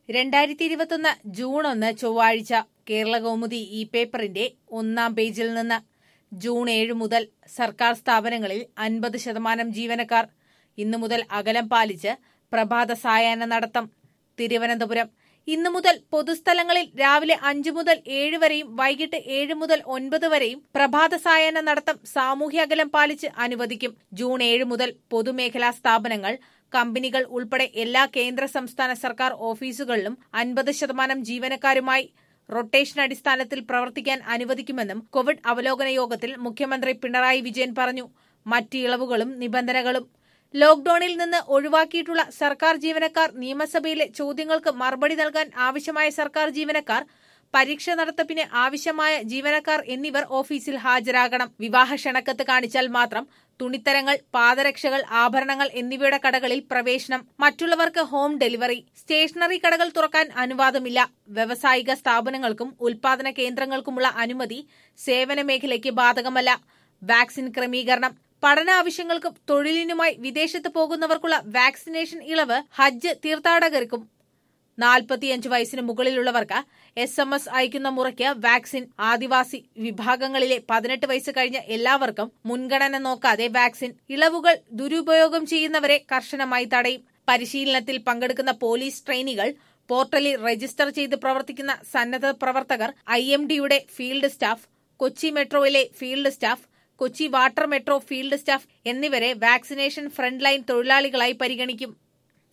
2021 June 1 ചൊവ്വാഴ്ച കേരളകൗമുദി ഈ പേപ്പറിന്റെ 1-ാം പേജിൽ നിന്ന് ജൂൺ 7 മുതൽ സർക്കാർ സ്ഥാപനങ്ങളിൽ 50% ജീവനക്കാർ ഇന്നു മുതൽ അകലം പാലിച്ച് പ്രഭാത സായാഹ്ന നടത്തം. തിരുവനന്തപുരം ഇന്നു മുതൽ പൊതുസ്ഥലങ്ങളിൽ രാവിലെ 5 മുതൽ 7 വരെയും വൈകിട്ട് 7 മുതൽ 9 വരെയും പ്രഭാത സായാഹ്ന നടത്തം സാമൂഹ്യ അകലം പാലിച്ച് അനുവദിക്കും. ജൂൺ 7 മുതൽ പൊതുമേഖലാ സ്ഥാപനങ്ങൾ, കമ്പനികൾ ഉൾപ്പെടെ എല്ലാ കേന്ദ്ര സംസ്ഥാന സർക്കാർ ഓഫീസുകളിലും 50% ജീവനക്കാരുമായി റൊട്ടേഷൻ അടിസ്ഥാനത്തിൽ പ്രവർത്തിക്കാൻ അനുവദിക്കുമെന്നും കോവിഡ് അവലോകന യോഗത്തിൽ മുഖ്യമന്ത്രി പിണറായി വിജയൻ പറഞ്ഞു. മറ്റ് ഇളവുകളും നിബന്ധനകളും ലോക്ഡൌണിൽ നിന്ന് ഒഴിവാക്കിയിട്ടുള്ള സർക്കാർ ജീവനക്കാർ, നിയമസഭയിലെ ചോദ്യങ്ങൾക്ക് മറുപടി നൽകാൻ ആവശ്യമായ സർക്കാർ ജീവനക്കാർ, പരീക്ഷ നടത്തിപ്പിന് ആവശ്യമായ ജീവനക്കാർ എന്നിവർ ഓഫീസിൽ ഹാജരാകണം. വിവാഹ ക്ഷണക്കത്ത് കാണിച്ചാൽ മാത്രം തുണിത്തരങ്ങൾ, പാദരക്ഷകൾ, ആഭരണങ്ങൾ എന്നിവയുടെ കടകളിൽ പ്രവേശനം. മറ്റുള്ളവർക്ക് ഹോം ഡെലിവറി. സ്റ്റേഷനറി കടകൾ തുറക്കാൻ അനുവാദമില്ല. വ്യവസായിക സ്ഥാപനങ്ങൾക്കും ഉൽപാദന കേന്ദ്രങ്ങൾക്കുമുള്ള അനുമതി സേവന മേഖലയ്ക്ക് ബാധകമല്ല. വാക്സിൻ ക്രമീകരണം. പഠനാവശ്യങ്ങൾക്കും തൊഴിലിനുമായി വിദേശത്ത് പോകുന്നവർക്കുള്ള വാക്സിനേഷൻ ഇളവ് ഹജ്ജ് തീർത്ഥാടകർക്കും. 45 വയസ്സിന് മുകളിലുള്ളവർക്ക് SMS അയക്കുന്ന മുറയ്ക്ക് വാക്സിൻ. ആദിവാസി വിഭാഗങ്ങളിലെ 18 വയസ്സ് കഴിഞ്ഞ എല്ലാവർക്കും മുൻഗണന നോക്കാതെ വാക്സിൻ. ഇളവുകൾ ദുരുപയോഗം ചെയ്യുന്നവരെ കർശനമായി തടയും. പരിശീലനത്തിൽ പങ്കെടുക്കുന്ന പോലീസ് ട്രെയിനികൾ, പോർട്ടലിൽ രജിസ്റ്റർ ചെയ്ത് പ്രവർത്തിക്കുന്ന സന്നദ്ധ പ്രവർത്തകർ, IMD-യുടെ ഫീൽഡ് സ്റ്റാഫ്, കൊച്ചി മെട്രോയിലെ field staff, Kochi water metro field staff എന്നിവരെ വാക്സിനേഷൻ ഫ്രണ്ട് ലൈൻ തൊഴിലാളികളായി പരിഗണിക്കും.